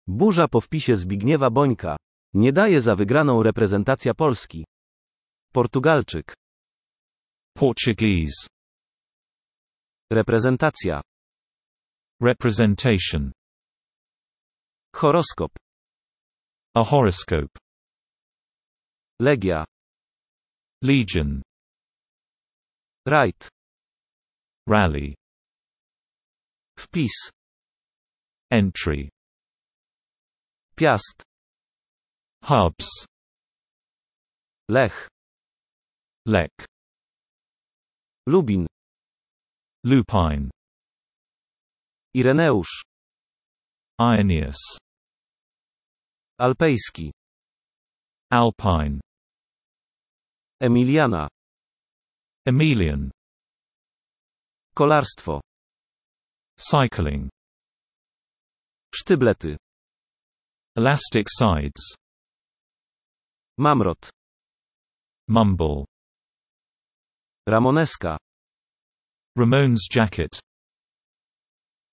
Burza po wpisie Zbigniewa Bońka. Nie daje za wygraną reprezentacja Polski. Portugalczyk. Portuguese. Reprezentacja. Representation. Horoskop. A horoscope. Legia. Legion. Rajd. Rally. Wpis. Entry. Piast. Hubs. Lech. Lek. Lubin. Lupine. Ireneusz. Irenaeus. Alpejski. Alpine. Emiliana. Emilian. Kolarstwo. Cycling. Sztyblety. Elastic sides. Mamrot. Mumble. Ramoneska. Ramones jacket.